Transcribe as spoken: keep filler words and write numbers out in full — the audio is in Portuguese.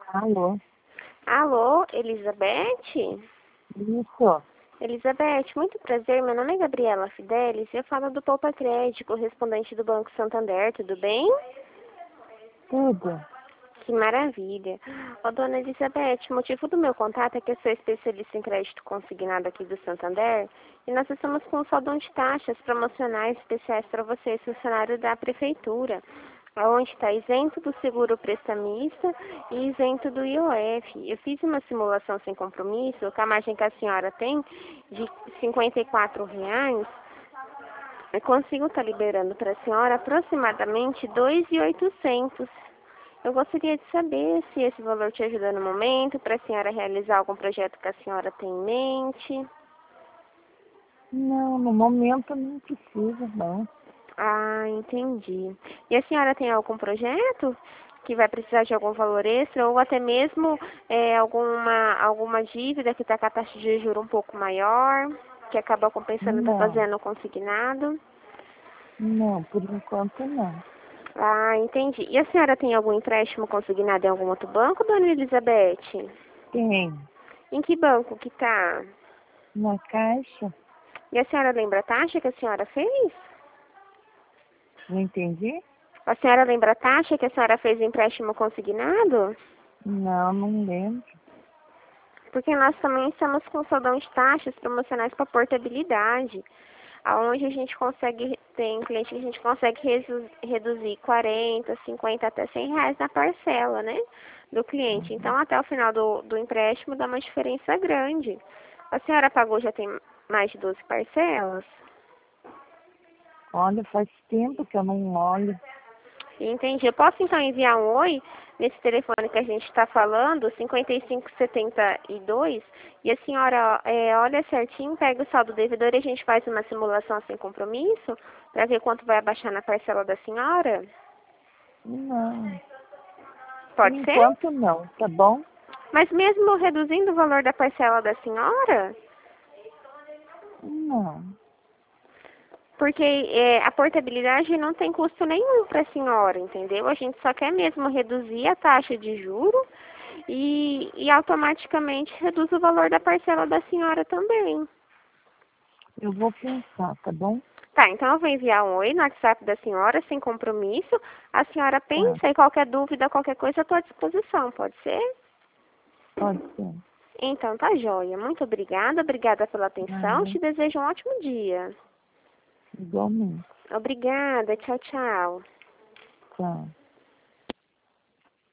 Alô? Alô, Elizabeth? Isso. Elizabeth, muito prazer. Meu nome é Gabriela Fidelis e eu falo do Poupa Crédito, correspondente do Banco Santander. Tudo bem? Tudo. Que maravilha. Ô, dona Elizabeth, o motivo do meu contato é que eu sou especialista em crédito consignado aqui do Santander e nós estamos com um saldão de taxas promocionais especiais para vocês, funcionário da Prefeitura, onde está isento do seguro prestamista e isento do I O F. Eu fiz uma simulação sem compromisso, com a margem que a senhora tem de cinquenta e quatro reais, eu consigo estar liberando para a senhora aproximadamente dois mil e oitocentos. Eu gostaria de saber se esse valor te ajuda no momento, para a senhora realizar algum projeto que a senhora tem em mente. Não, no momento não precisa, não. Ah, entendi. E a senhora tem algum projeto que vai precisar de algum valor extra ou até mesmo é, alguma, alguma dívida que está com a taxa de juros um pouco maior, que acaba compensando estar Não, fazendo consignado? não, por enquanto não. Ah, entendi. E a senhora tem algum empréstimo consignado em algum outro banco, dona Elizabeth? Tem Em que banco que tá? na caixa, E a senhora lembra a taxa que a senhora fez? não entendi? A senhora lembra a taxa que a senhora fez o empréstimo consignado? Não, não lembro. Porque nós também estamos com saldão de taxas promocionais para portabilidade, aonde a gente consegue, tem cliente que a gente consegue resu- reduzir quarenta, cinquenta até cem reais na parcela, né, do cliente. Então, até o final do, do empréstimo dá uma diferença grande. A senhora pagou já tem mais de doze parcelas? Olha, faz tempo que eu não olho. Entendi. Eu posso então enviar um oi nesse telefone que a gente está falando, cinquenta e cinco setenta e dois, e a senhora é, olha certinho, pega o saldo devedor e a gente faz uma simulação sem compromisso para ver quanto vai abaixar na parcela da senhora? Não, por Pode ser? enquanto não, tá bom? Mas mesmo reduzindo o valor da parcela da senhora, Não. porque é, a portabilidade não tem custo nenhum para a senhora, entendeu? A gente só quer mesmo reduzir a taxa de juro e, e automaticamente reduz o valor da parcela da senhora também. Eu vou pensar, tá bom? Tá, então eu vou enviar um oi no WhatsApp da senhora, sem compromisso. A senhora Tá, pensa e qualquer dúvida, qualquer coisa, eu estou à disposição, pode ser? pode ser. Então tá joia. Muito obrigada, obrigada pela atenção. Nada, Te desejo um ótimo dia. igualmente. Obrigada, tchau, tchau. Tchau.